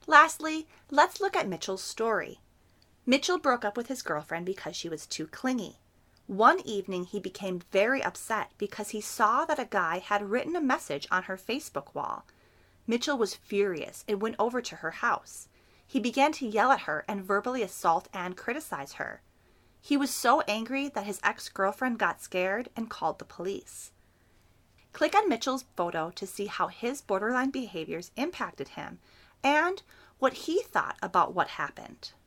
Lastly, let's look at Mitchell's story. Mitchell broke up with his girlfriend because she was too clingy. One evening he became very upset because he saw that a guy had written a message on her Facebook wall. Mitchell was furious and went over to her house. He began to yell at her and verbally assault and criticize her. He was so angry that his ex-girlfriend got scared and called the police. Click on Mitchell's photo to see how his borderline behaviors impacted him and what he thought about what happened.